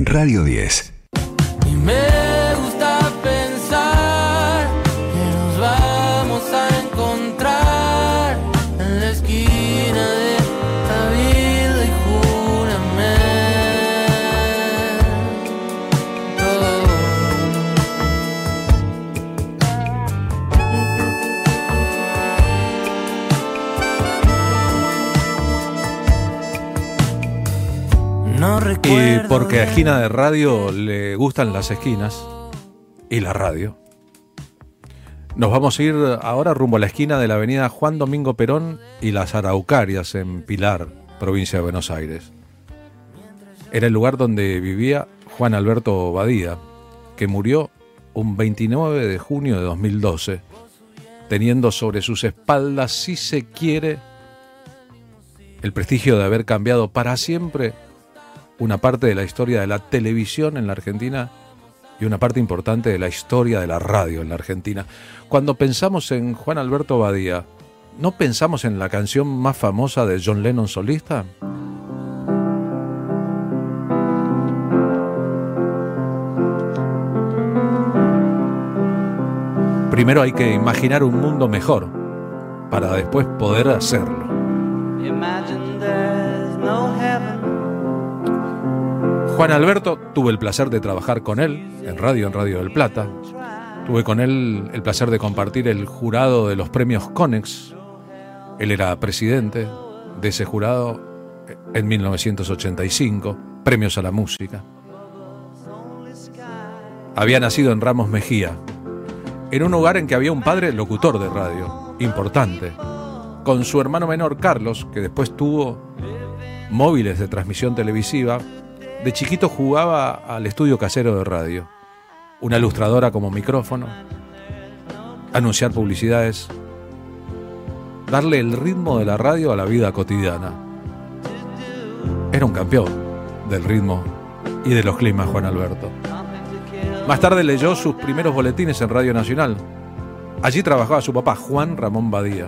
Radio 10. Y me gusta pensar que nos vamos a encontrar en la esquina de la vida y Y porque a Esquina de Radio le gustan las esquinas y la radio, nos vamos a ir ahora rumbo a la esquina de la avenida Juan Domingo Perón y las Araucarias en Pilar, provincia de Buenos Aires. Era el lugar donde vivía Juan Alberto Badía, que murió un 29 de junio de 2012, teniendo sobre sus espaldas, si se quiere, el prestigio de haber cambiado para siempre una parte de la historia de la televisión en la Argentina y una parte importante de la historia de la radio en la Argentina. Cuando pensamos en Juan Alberto Badía, ¿no pensamos en la canción más famosa de John Lennon solista? Primero hay que imaginar un mundo mejor para después poder hacerlo. Juan Alberto, tuve el placer de trabajar con él en Radio del Plata. Tuve con él el placer de compartir el jurado de los premios Conex. Él era presidente de ese jurado en 1985, premios a la música. Había nacido en Ramos Mejía, en un hogar en que había un padre locutor de radio, importante, con su hermano menor Carlos, que después tuvo móviles de transmisión televisiva. De chiquito jugaba al estudio casero de radio, una ilustradora como micrófono, anunciar publicidades, darle el ritmo de la radio a la vida cotidiana. Era un campeón del ritmo y de los climas, Juan Alberto. Más tarde leyó sus primeros boletines en Radio Nacional. Allí trabajaba su papá, Juan Ramón Badía,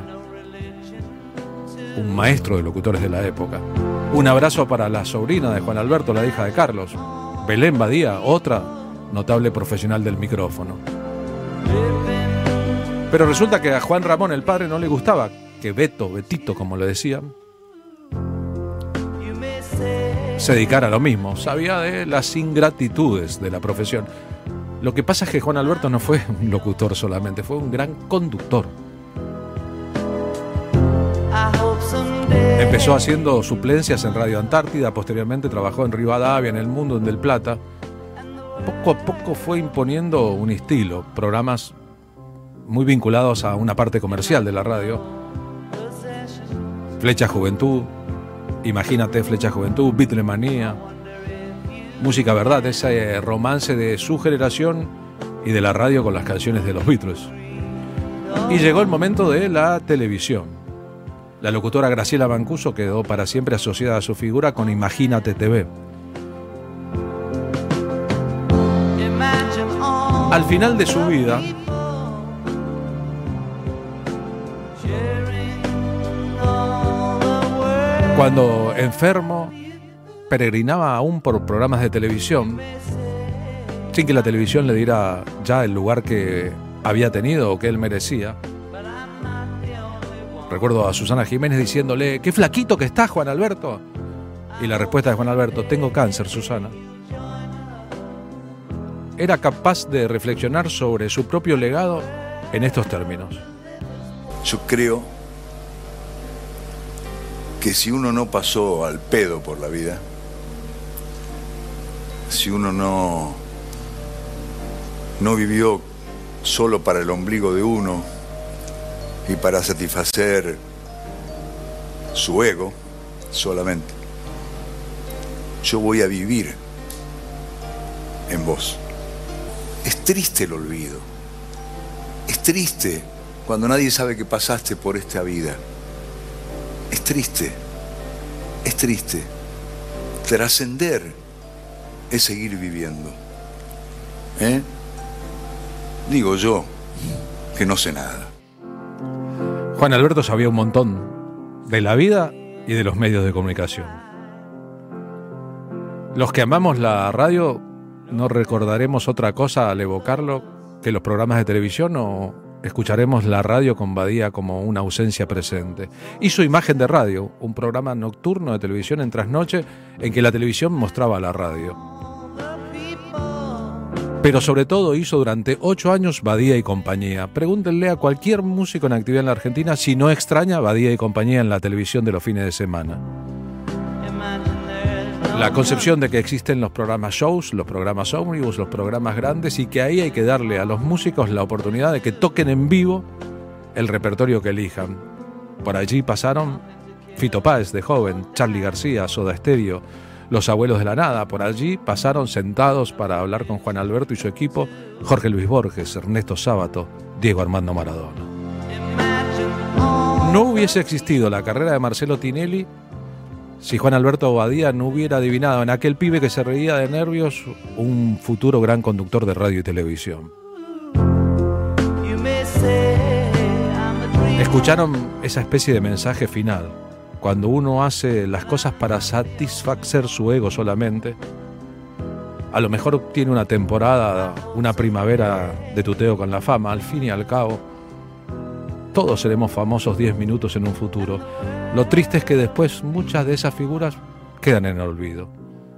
un maestro de locutores de la época. Un abrazo para la sobrina de Juan Alberto, la hija de Carlos, Belén Badía, otra notable profesional del micrófono. Pero resulta que a Juan Ramón, el padre, no le gustaba que Betito, como le decían, se dedicara a lo mismo. Sabía de las ingratitudes de la profesión. Lo que pasa es que Juan Alberto no fue un locutor solamente, fue un gran conductor. Empezó haciendo suplencias en Radio Antártida, posteriormente trabajó en Rivadavia, en El Mundo, en Del Plata. Poco a poco fue imponiendo un estilo, programas muy vinculados a una parte comercial de la radio. Flecha Juventud, Imagínate, Flecha Juventud, Beatlemanía, Música Verdad, ese romance de su generación y de la radio con las canciones de los Beatles. Y llegó el momento de la televisión. La locutora Graciela Mancuso quedó para siempre asociada a su figura con Imagínate TV. Al final de su vida, cuando enfermo, peregrinaba aún por programas de televisión, sin que la televisión le diera ya el lugar que había tenido o que él merecía. Recuerdo a Susana Jiménez diciéndole: «¡Qué flaquito que estás, Juan Alberto!» Y la respuesta de Juan Alberto: «Tengo cáncer, Susana». Era capaz de reflexionar sobre su propio legado en estos términos. Yo creo que si uno no pasó al pedo por la vida, si uno no vivió solo para el ombligo de uno y para satisfacer su ego solamente, yo voy a vivir en vos. Es triste el olvido, es triste cuando nadie sabe que pasaste por esta vida, es triste, trascender es seguir viviendo, Digo yo, que no sé nada. Juan Alberto sabía un montón de la vida y de los medios de comunicación. Los que amamos la radio no recordaremos otra cosa al evocarlo que los programas de televisión, o escucharemos la radio con Badía como una ausencia presente. Hizo Imagen de Radio, un programa nocturno de televisión en trasnoche en que la televisión mostraba la radio. Pero sobre todo hizo durante 8 años Badía y Compañía. Pregúntenle a cualquier músico en actividad en la Argentina si no extraña Badía y Compañía en la televisión de los fines de semana. La concepción de que existen los programas shows, los programas ómnibus, los programas grandes, y que ahí hay que darle a los músicos la oportunidad de que toquen en vivo el repertorio que elijan. Por allí pasaron Fito Páez de joven, Charly García, Soda Stereo, Los Abuelos de la Nada. Por allí pasaron sentados para hablar con Juan Alberto y su equipo Jorge Luis Borges, Ernesto Sábato, Diego Armando Maradona. No hubiese existido la carrera de Marcelo Tinelli si Juan Alberto Badía no hubiera adivinado en aquel pibe que se reía de nervios un futuro gran conductor de radio y televisión. Escucharon esa especie de mensaje final. Cuando uno hace las cosas para satisfacer su ego solamente, a lo mejor tiene una temporada, una primavera de tuteo con la fama. Al fin y al cabo, todos seremos famosos 10 minutos en un futuro. Lo triste es que después muchas de esas figuras quedan en el olvido.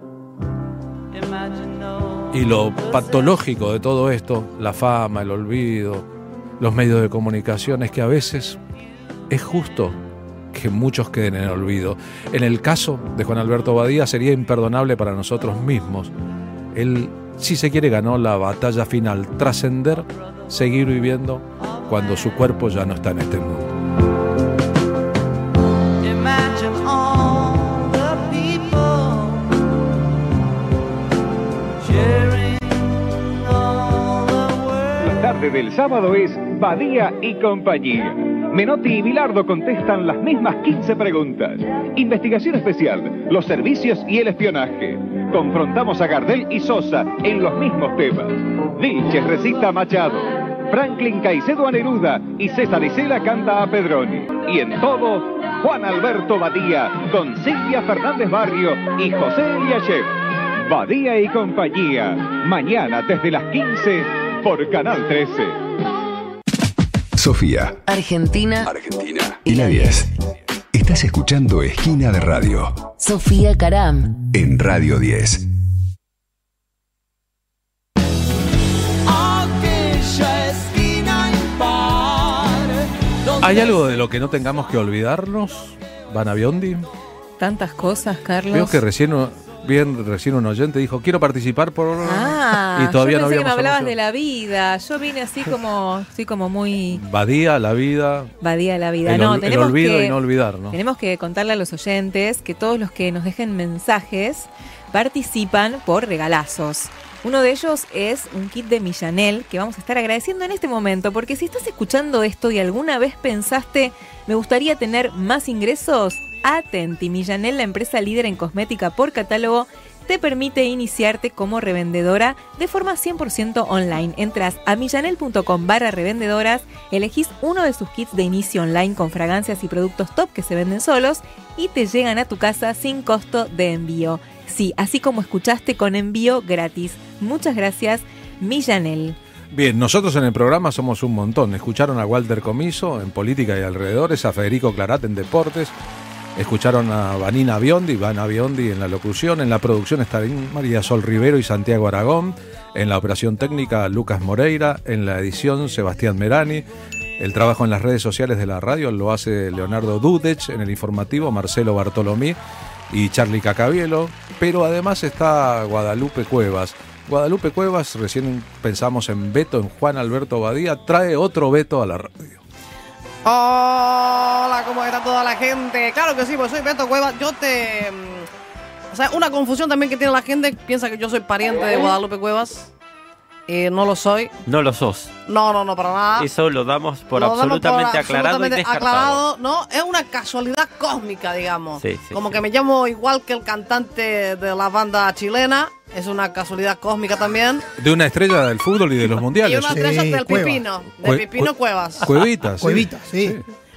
Y lo patológico de todo esto, la fama, el olvido, los medios de comunicación, es que a veces es justo que muchos queden en el olvido. En el caso de Juan Alberto Badía sería imperdonable para nosotros mismos. Él, si se quiere, ganó la batalla final: trascender, seguir viviendo cuando su cuerpo ya no está en este mundo. La tarde del sábado es Badía y Compañía. Menotti y Bilardo contestan las mismas 15 preguntas. Investigación especial, los servicios y el espionaje. Confrontamos a Gardel y Sosa en los mismos temas. Vilches recita a Machado, Franklin Caicedo a Neruda y César Isela canta a Pedroni. Y en todo, Juan Alberto Badía con Silvia Fernández Barrio y José Eliashev. Badía y Compañía, mañana desde las 15 por Canal 13. Sofía, Argentina y la 10. Estás escuchando Esquina de Radio. Sofía Caram En Radio 10. ¿Hay algo de lo que no tengamos que olvidarnos, Vana Biondi? Tantas cosas, Carlos. Veo que recién un oyente dijo, quiero participar por... y todavía yo pensé no habíamos que me hablabas hablado de la vida. Yo vine así como, estoy como muy... Badía, la vida. Badía la vida. El olvido que, y no olvidar, ¿no? Tenemos que contarle a los oyentes que todos los que nos dejen mensajes participan por regalazos. Uno de ellos es un kit de Millanel que vamos a estar agradeciendo en este momento, porque si estás escuchando esto y alguna vez pensaste, me gustaría tener más ingresos, atenti. Millanel, la empresa líder en cosmética por catálogo, te permite iniciarte como revendedora de forma 100% online. Entras a millanel.com/revendedoras, elegís uno de sus kits de inicio online con fragancias y productos top que se venden solos y te llegan a tu casa sin costo de envío. Sí, así como escuchaste, con envío gratis. Muchas gracias, Millanel. Bien, nosotros en el programa somos un montón. Escucharon a Walter Comiso en Política y Alrededores, a Federico Clarat en Deportes. Escucharon a Vana Biondi en la locución. En la producción están María Sol Rivero y Santiago Aragón. En la operación técnica, Lucas Moreira. En la edición, Sebastián Merani. El trabajo en las redes sociales de la radio lo hace Leonardo Dudech. En el informativo, Marcelo Bartolomé y Charly Cacabielo. Pero además está Guadalupe Cuevas. Guadalupe Cuevas, recién pensamos en Beto, en Juan Alberto Badía, trae otro Beto a la radio. Hola, ¿cómo está toda la gente? Claro que sí, pues soy Beto Cuevas. O sea, una confusión también que tiene la gente, piensa que yo soy pariente de Guadalupe Cuevas. No lo soy. No lo sos. No, para nada. Eso lo damos por absolutamente aclarado y descartado. No, es una casualidad cósmica, digamos. Sí, como sí. que me llamo igual que el cantante de la banda chilena. Es una casualidad cósmica también. De una estrella del fútbol y de los mundiales. Y una estrella del Cuevas. Pipino. De Pipino Cuevas. Cuevitas. Cuevitas, sí.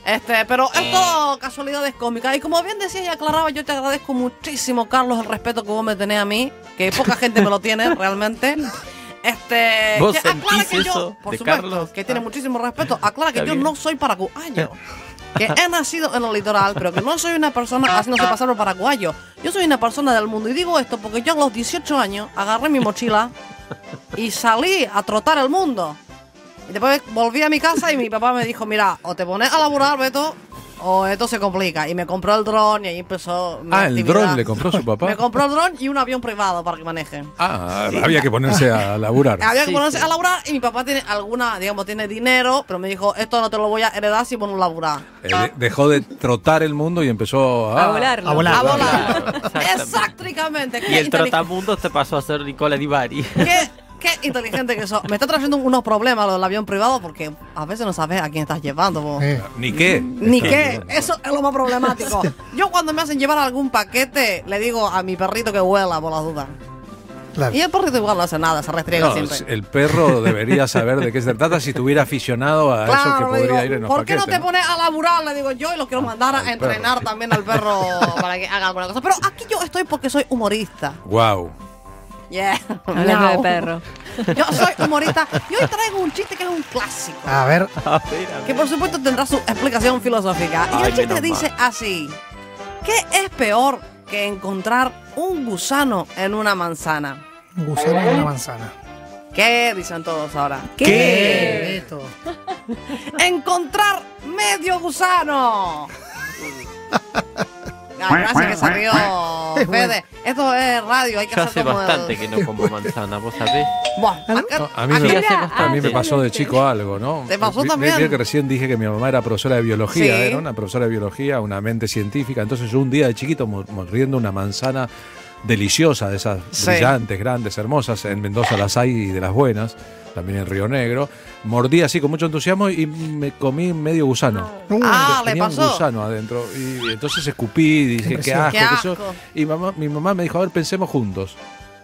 Pero es todo casualidades cómicas. Y como bien decías y aclaraba, yo te agradezco muchísimo, Carlos, el respeto que vos me tenés a mí, que poca gente me lo tiene realmente. ¿Vos que sentís que yo, eso por de supuesto, Carlos? que tiene muchísimo respeto. Aclara que Está yo bien. no soy paraguayo. Que he nacido en el litoral, pero que no soy una persona haciéndose pasar por paraguayo. Yo soy una persona del mundo. Y digo esto porque yo a los 18 años agarré mi mochila y salí a trotar el mundo. Y después volví a mi casa y mi papá me dijo, mira, o te pones a laburar, Beto, o esto se complica. Y me compró el dron y ahí empezó mi el actividad. dron le compró su papá. Me compró el dron y un avión privado para que maneje. Había que ponerse a laburar. Había que ponerse a laburar y mi papá tiene tiene dinero, pero me dijo, esto no te lo voy a heredar si vos no laburás. Dejó de trotar el mundo y empezó A volarlo. a volar. A volar. Exactamente. Exactamente. Y el trotamundos te pasó a ser Nicola Di Bari. Qué inteligente que sos. Me está trayendo unos problemas lo del avión privado porque a veces no sabes a quién estás llevando. Vos. Ni qué. Ni qué. Eso es lo más problemático. Yo cuando me hacen llevar algún paquete, le digo a mi perrito que huela por las dudas. Claro. Y el perrito igual no hace nada, se restriega No, siempre. el perro debería saber de qué se trata si estuviera aficionado a eso que Claro, le podría digo, ir en los ¿por qué paquetes. no te pones a laburar? Le digo yo y lo quiero mandar a entrenar perro. también al perro para que haga alguna cosa. Pero aquí yo estoy porque soy humorista. Wow. Yeah. Hablando de No. perro. Yo soy humorista y hoy traigo un chiste que es un clásico. A ver. Que por supuesto tendrá su explicación filosófica. Y Ay, el chiste menos dice mal. así: ¿qué es peor que encontrar un gusano en una manzana? Un gusano en una manzana. ¿Qué? Dicen todos ahora. Beto. ¡Encontrar medio gusano! Gracias que se rió Fede. Esto es radio, hay que Yo hacer hace como bastante que no como manzana, ¿vos sabés? Acá- A mí, aquí- a mí me pasó de chico algo, ¿no? ¿Te pasó Vi- también? vi que recién dije que mi mamá era profesora de biología, Sí. era una profesora de biología, una mente científica. Entonces yo un día de chiquito mordiendo una manzana deliciosa, de esas Sí. brillantes, grandes, hermosas, en Mendoza las hay y de las buenas, también en Río Negro, mordí así con mucho entusiasmo y me comí medio gusano. Ah, le Tenía un pasó. gusano adentro y entonces escupí y dije, qué asco, Qué qué sé yo. asco. Y mi mamá me dijo, a ver, pensemos juntos.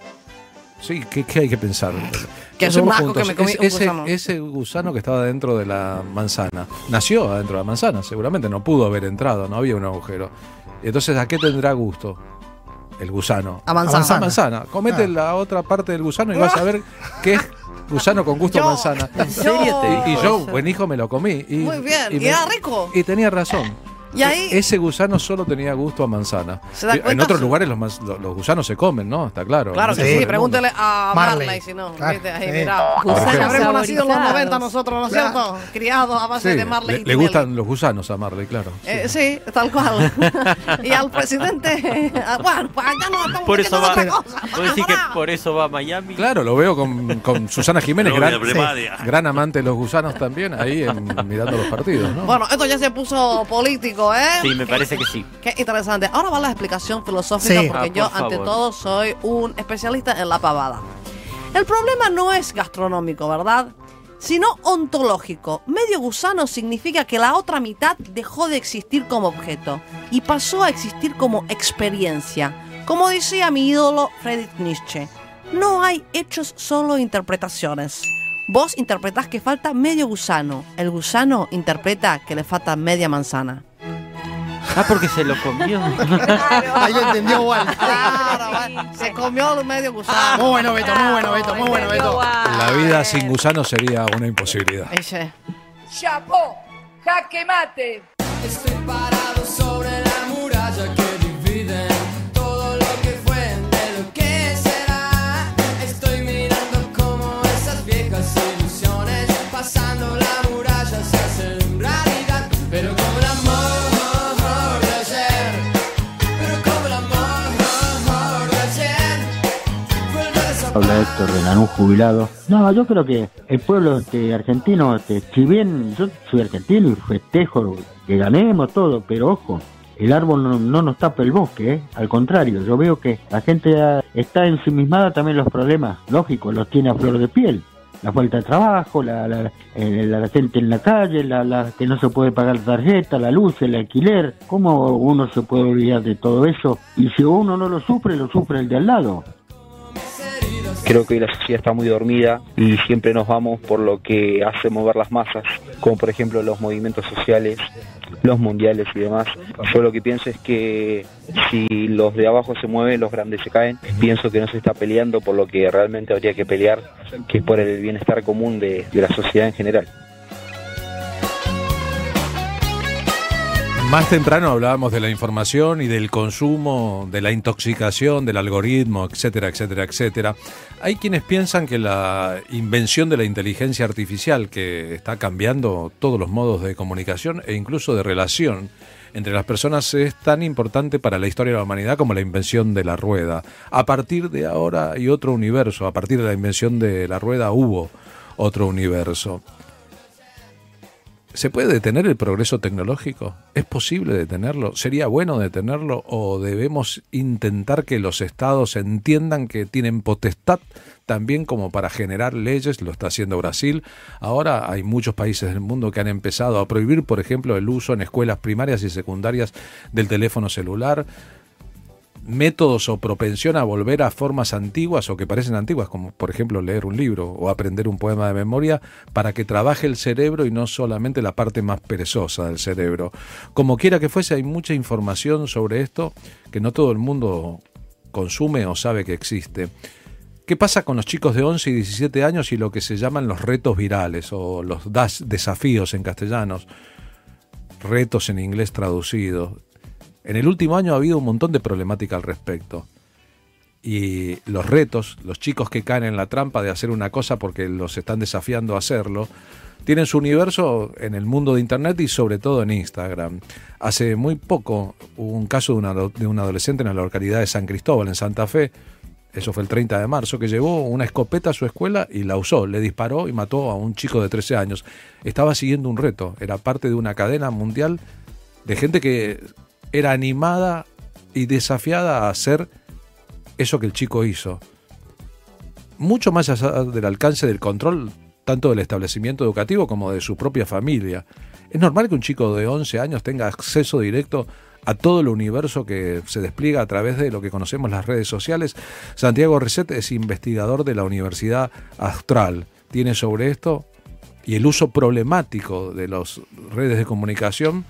Sí, ¿qué hay que pensar? Que es un Pensemos asco que me comí un gusano. ese gusano que estaba dentro de la manzana, nació adentro de la manzana, seguramente no pudo haber entrado, no había un agujero. Entonces, ¿a qué tendrá gusto el gusano? A manzana. A manzana. Comete la otra parte del gusano y vas a ver qué es gusano con gusto a Yo- manzana. ¿En serio te dijo Y yo, eso? buen hijo, me lo comí. Y, Muy bien. ¿Y me- era rico? Y tenía razón. Y ahí- Ese gusano solo tenía gusto a manzana. ¿Se da En cuenta? otros lugares los gusanos se comen, ¿no? Está claro. Claro que En sí, otros pregúntele a Marley. Marley si no. Claro, ¿Viste? Ahí, sí. mirá. Gusanos Habremos nacido en los saborizados. 90 nosotros, ¿no es cierto? Criados a base Sí, de Marley y le Tinelli. gustan los gusanos a Marley, claro. Sí, tal cual. Y al presidente. Bueno, pues ya no estamos Por eso metiendo va. en otra cosa. ¿Vos decís que Pará. por eso va a Miami? Claro, lo veo con Susana Jiménez, Novia gran, primaria. gran amante de los gusanos también, ahí mirando los partidos, ¿no? Bueno, esto ya se puso político, ¿eh? Sí, me parece que sí. Qué interesante. Ahora va la explicación filosófica Sí. porque Ah, yo, por ante favor. todo, soy un especialista en la pavada. El problema no es gastronómico, ¿verdad? Sino ontológico. Medio gusano significa que la otra mitad dejó de existir como objeto y pasó a existir como experiencia. Como decía mi ídolo Friedrich Nietzsche, no hay hechos, solo interpretaciones. Vos interpretás que falta medio gusano. El gusano interpreta que le falta media manzana. Ah, porque se lo comió. Ahí lo entendió igual. Claro, se comió el medio gusano. Muy bueno, Beto, muy bueno, Beto, muy bueno, Beto. La vida sin gusanos sería una imposibilidad. Ese. Chapó, jaque mate. Estoy parado sobre la muralla que divide todo lo que fue de lo que será. Estoy mirando como esas viejas ilusiones pasando la muralla se hacen realidad. Pero como el amor de ayer, pero como el amor de ayer, vuelve a desaparecer. Habla Héctor de Lanús jubilado. No, yo creo que el pueblo argentino, si bien yo soy argentino y festejo que ganemos todo, pero ojo, el árbol no nos tapa el bosque, ¿eh? Al contrario, yo veo que la gente está ensimismada también los problemas, lógico, los tiene a flor de piel. La falta de trabajo, la gente en la calle, la que no se puede pagar tarjeta, la luz, el alquiler. ¿Cómo uno se puede olvidar de todo eso? Y si uno no lo sufre el de al lado. Creo que hoy la sociedad está muy dormida y siempre nos vamos por lo que hace mover las masas, como por ejemplo los movimientos sociales, los mundiales y demás. Yo lo que pienso es que si los de abajo se mueven, los grandes se caen. Pienso que no se está peleando por lo que realmente habría que pelear, que es por el bienestar común de la sociedad en general. Más temprano hablábamos de la información y del consumo, de la intoxicación, del algoritmo, etcétera, etcétera, etcétera. Hay quienes piensan que la invención de la inteligencia artificial, que está cambiando todos los modos de comunicación e incluso de relación entre las personas, es tan importante para la historia de la humanidad como la invención de la rueda. A partir de ahora hay otro universo, a partir de la invención de la rueda hubo otro universo. ¿Se puede detener el progreso tecnológico? ¿Es posible detenerlo? ¿Sería bueno detenerlo o debemos intentar que los estados entiendan que tienen potestad también como para generar leyes? Lo está haciendo Brasil. Ahora hay muchos países del mundo que han empezado a prohibir, por ejemplo, el uso en escuelas primarias y secundarias del teléfono celular. Métodos o propensión a volver a formas antiguas o que parecen antiguas, como por ejemplo leer un libro o aprender un poema de memoria, para que trabaje el cerebro y no solamente la parte más perezosa del cerebro. Como quiera que fuese, hay mucha información sobre esto que no todo el mundo consume o sabe que existe. ¿Qué pasa con los chicos de 11 y 17 años y lo que se llaman los retos virales o los desafíos en castellanos? Retos en inglés traducido. En el último año ha habido un montón de problemática al respecto. Y los retos, los chicos que caen en la trampa de hacer una cosa porque los están desafiando a hacerlo, tienen su universo en el mundo de Internet y sobre todo en Instagram. Hace muy poco hubo un caso de un adolescente en la localidad de San Cristóbal, en Santa Fe. Eso fue el 30 de marzo, que llevó una escopeta a su escuela y la usó. Le disparó y mató a un chico de 13 años. Estaba siguiendo un reto. Era parte de una cadena mundial de gente que era animada y desafiada a hacer eso que el chico hizo. Mucho más allá del alcance del control, tanto del establecimiento educativo como de su propia familia. Es normal que un chico de 11 años tenga acceso directo a todo el universo que se despliega a través de lo que conocemos las redes sociales. Santiago Reset es investigador de la Universidad Austral. Tiene sobre esto y el uso problemático de las redes de comunicación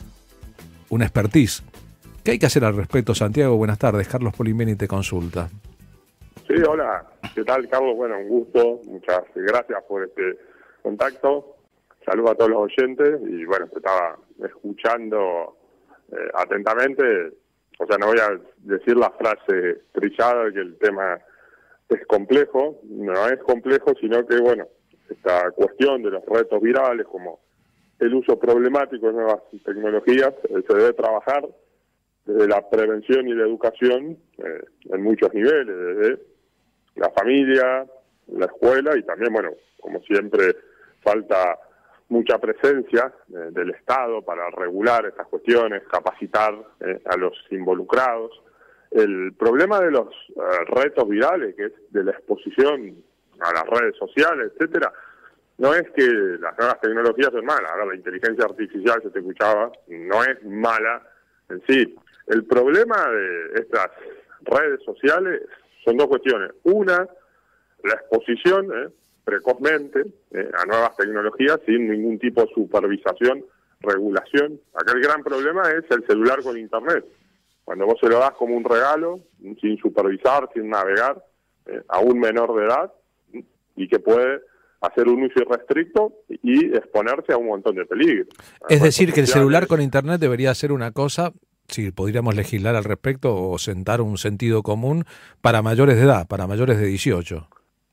una expertise. ¿Qué hay que hacer al respecto, Santiago? Buenas tardes. Carlos Polimeni te consulta. Sí, hola. ¿Qué tal, Carlos? Bueno, un gusto. Muchas gracias por este contacto. Saludos a todos los oyentes. Y bueno, te estaba escuchando atentamente. O sea, no voy a decir la frase trillada de que el tema es complejo. No es complejo, sino que, bueno, esta cuestión de los retos virales, como el uso problemático de nuevas tecnologías, se debe trabajar desde la prevención y la educación en muchos niveles, desde la familia, la escuela y también, bueno, como siempre, falta mucha presencia del Estado para regular estas cuestiones, capacitar a los involucrados. El problema de los retos virales, que es de la exposición a las redes sociales, etcétera, no es que las nuevas tecnologías son malas. Ahora, la inteligencia artificial, yo te escuchaba, no es mala en sí. El problema de estas redes sociales son dos cuestiones. Una, la exposición precozmente a nuevas tecnologías sin ningún tipo de supervisación, regulación. Acá el gran problema es el celular con Internet. Cuando vos se lo das como un regalo, sin supervisar, sin navegar, a un menor de edad, y que puede hacer un uso irrestricto y exponerse a un montón de peligros. Es decir, que el celular con Internet debería ser una cosa, si podríamos legislar al respecto o sentar un sentido común para mayores de edad, para mayores de 18.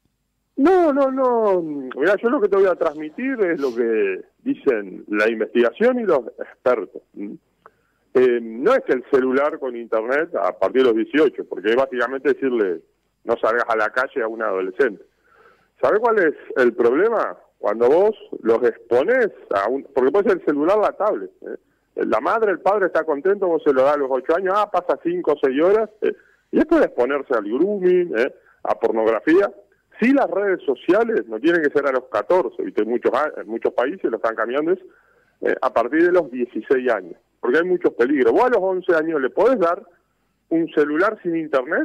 No. Mirá, yo lo que te voy a transmitir es lo que dicen la investigación y los expertos. No es que el celular con Internet a partir de los 18, porque es básicamente decirle no salgas a la calle a un adolescente. ¿Sabés cuál es el problema? Cuando vos los exponés porque puede ser el celular, la tablet. La madre, el padre está contento, vos se lo das a los 8 años, pasa 5 o 6 horas, y esto es exponerse al grooming, a pornografía. Sí, las redes sociales no tienen que ser a los 14, ¿viste? En muchos países lo están cambiando, a partir de los 16 años, porque hay muchos peligros. Vos a los 11 años le podés dar un celular sin Internet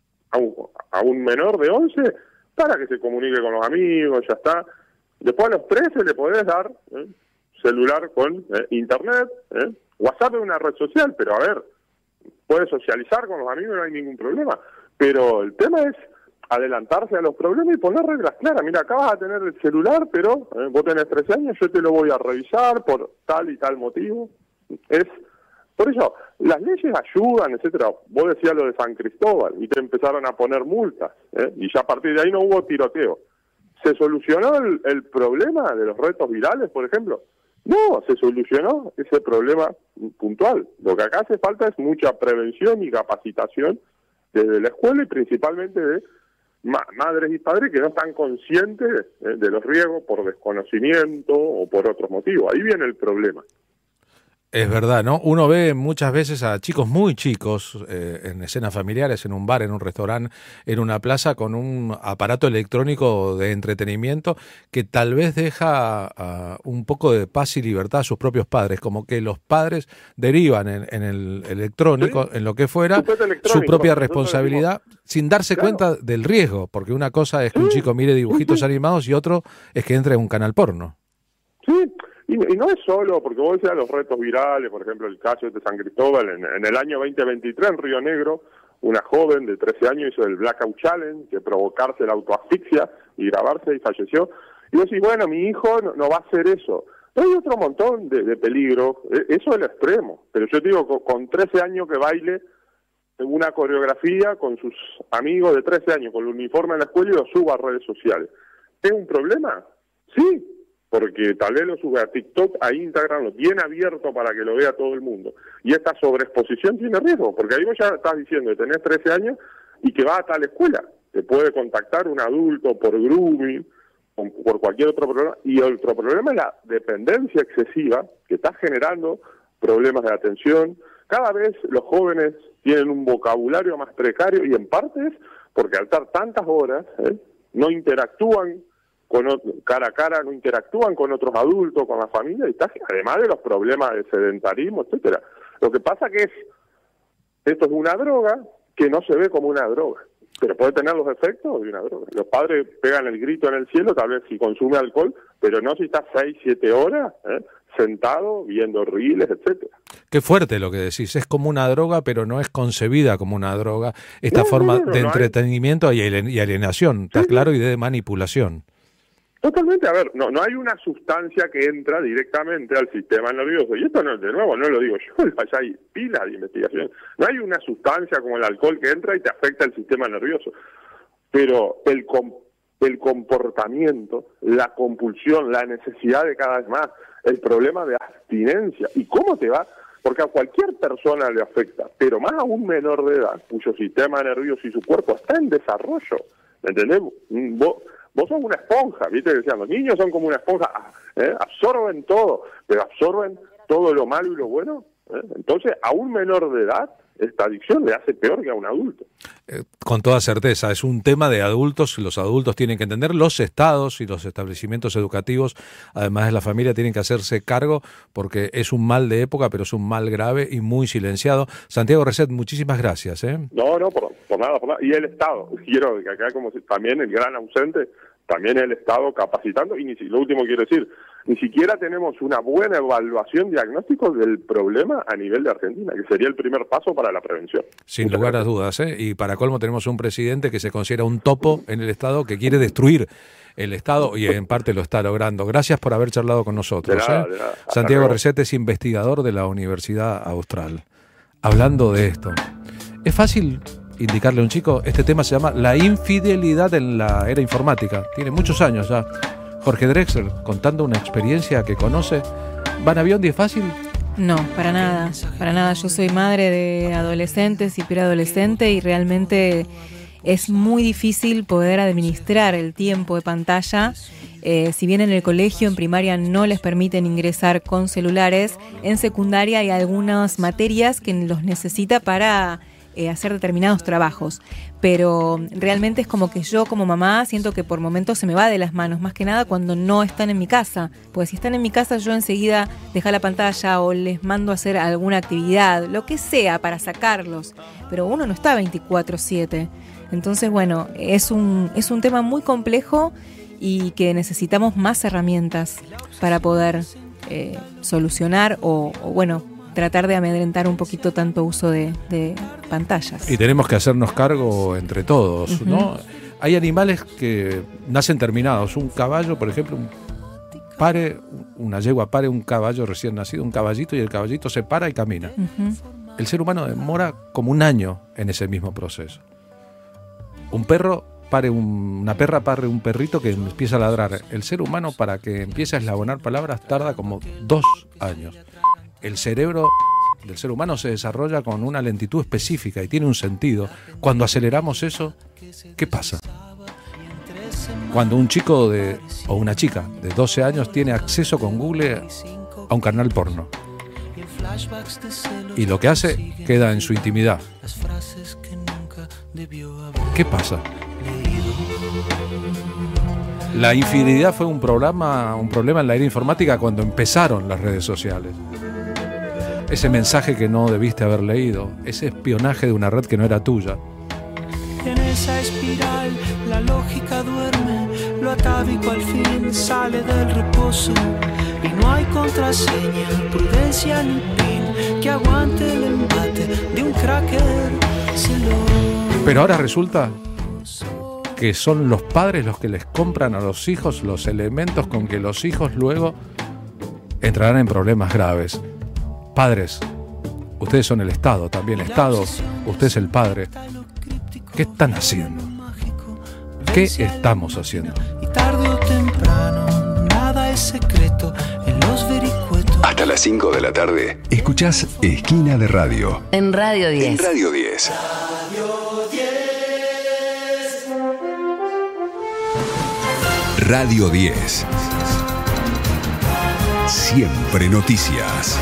a un menor de 11 para que se comunique con los amigos, ya está. Después a los 13 le podés dar celular con internet. WhatsApp es una red social, pero a ver, puedes socializar con los amigos, no hay ningún problema. Pero el tema es adelantarse a los problemas y poner reglas claras. Mira, acá vas a tener el celular, pero vos tenés 13 años, yo te lo voy a revisar por tal y tal motivo. Por eso, las leyes ayudan, etcétera. Vos decías lo de San Cristóbal y te empezaron a poner multas, y ya a partir de ahí no hubo tiroteo. ¿Se solucionó el problema de los retos virales, por ejemplo? No, se solucionó ese problema puntual. Lo que acá hace falta es mucha prevención y capacitación desde la escuela y principalmente de madres y padres que no están conscientes de los riesgos por desconocimiento o por otros motivos. Ahí viene el problema. Es verdad, ¿no? Uno ve muchas veces a chicos muy chicos en escenas familiares, en un bar, en un restaurante, en una plaza, con un aparato electrónico de entretenimiento que tal vez deja un poco de paz y libertad a sus propios padres, como que los padres derivan en el electrónico, en lo que fuera, su propia responsabilidad, sin darse cuenta del riesgo, porque una cosa es que un chico mire dibujitos animados y otro es que entre en un canal porno. Sí. Y no es solo, porque vos decías los retos virales, por ejemplo, el caso de San Cristóbal, en el año 2023 en Río Negro, una joven de 13 años hizo el Blackout Challenge, que provocarse la autoasfixia y grabarse y falleció. Y vos decís, bueno, mi hijo no va a hacer eso. Pero hay otro montón de peligros, eso es el extremo. Pero yo te digo, con 13 años que baile en una coreografía con sus amigos de 13 años, con el uniforme en la escuela y lo suba a redes sociales. ¿Es un problema? Sí. Porque tal vez lo sube a TikTok, a Instagram, lo tiene abierto para que lo vea todo el mundo. Y esta sobreexposición tiene riesgo, porque ahí vos ya estás diciendo que tenés 13 años y que vas a tal escuela. Te puede contactar un adulto por grooming, por cualquier otro problema. Y otro problema es la dependencia excesiva, que está generando problemas de atención. Cada vez los jóvenes tienen un vocabulario más precario y en parte es porque al estar tantas horas, no interactúan cara a cara, no interactúan con otros adultos, con la familia, y está, además de los problemas de sedentarismo, etcétera. Lo que pasa que esto es una droga que no se ve como una droga, pero puede tener los efectos de una droga. Los padres pegan el grito en el cielo, tal vez si consume alcohol, pero no si está 6, 7 horas sentado, viendo reels, etcétera. Qué fuerte lo que decís, es como una droga, pero no es concebida como una droga, esta forma de entretenimiento y alienación, ¿está claro? Y de manipulación. Totalmente, a ver, no hay una sustancia que entra directamente al sistema nervioso, y esto no, de nuevo no lo digo yo, allá hay pilas de investigación, no hay una sustancia como el alcohol que entra y te afecta el sistema nervioso, pero el comportamiento, la compulsión, la necesidad de cada vez más, el problema de abstinencia, y cómo te va, porque a cualquier persona le afecta, pero más a un menor de edad, cuyo sistema nervioso y su cuerpo está en desarrollo, ¿me entendés? Vos sos una esponja, ¿viste? Decían, los niños son como una esponja, absorben todo, pero absorben todo lo malo y lo bueno. Entonces, a un menor de edad, esta adicción le hace peor que a un adulto. Con toda certeza, es un tema de adultos, los adultos tienen que entender, los estados y los establecimientos educativos, además de la familia, tienen que hacerse cargo porque es un mal de época, pero es un mal grave y muy silenciado. Santiago Reset, muchísimas gracias. No, por nada. Y el Estado, quiero que acá como también el gran ausente, también el Estado capacitando, y lo último quiero decir, ni siquiera tenemos una buena evaluación diagnóstico del problema a nivel de Argentina, que sería el primer paso para la prevención. Sin lugar a dudas, y para colmo tenemos un presidente que se considera un topo en el Estado, que quiere destruir el Estado y en parte lo está logrando. Gracias por haber charlado con nosotros. De nada. Santiago Reset es investigador de la Universidad Austral. Hablando de esto, ¿es fácil indicarle a un chico? Este tema se llama la infidelidad en la era informática. Tiene muchos años ya. Jorge Drexler contando una experiencia que conoce. ¿Van a Biondi es fácil? No, para nada. Para nada. Yo soy madre de adolescentes y preadolescentes y realmente es muy difícil poder administrar el tiempo de pantalla. Si bien en el colegio, en primaria, no les permiten ingresar con celulares, en secundaria hay algunas materias que los necesita para hacer determinados trabajos, pero realmente es como que yo como mamá siento que por momentos se me va de las manos, más que nada cuando no están en mi casa, porque si están en mi casa yo enseguida dejo la pantalla o les mando a hacer alguna actividad, lo que sea para sacarlos, pero uno no está 24/7, entonces bueno, es un tema muy complejo y que necesitamos más herramientas para poder solucionar o bueno, tratar de amedrentar un poquito tanto uso de pantallas. Y tenemos que hacernos cargo entre todos, ¿no? Hay animales que nacen terminados. Un caballo, por ejemplo, una yegua pare un caballo recién nacido, un caballito, y el caballito se para y camina. El ser humano demora como 1 año en ese mismo proceso. Una perra pare un perrito que empieza a ladrar. El ser humano, para que empiece a eslabonar palabras, tarda como 2 años. El cerebro del ser humano se desarrolla con una lentitud específica y tiene un sentido. Cuando aceleramos eso, ¿qué pasa? Cuando un chico o una chica de 12 años tiene acceso con Google a un canal porno, y lo que hace queda en su intimidad, ¿qué pasa? La infidelidad fue un problema en la era informática cuando empezaron las redes sociales. Ese mensaje que no debiste haber leído, ese espionaje de una red que no era tuya. En esa espiral la lógica duerme, lo atávico al fin sale del reposo y no hay contraseña, prudencia ni pin que aguante el embate de un cracker celoso. Pero ahora resulta que son los padres los que les compran a los hijos los elementos con que los hijos luego entrarán en problemas graves. Padres, ustedes son el Estado, también Estado, usted es el padre. ¿Qué están haciendo? ¿Qué estamos haciendo? Y tarde o temprano, nada es secreto en los vericuetos. Hasta las 5 de la tarde, escuchás Esquina de Radio. En Radio 10. En Radio 10. Radio 10. Siempre noticias.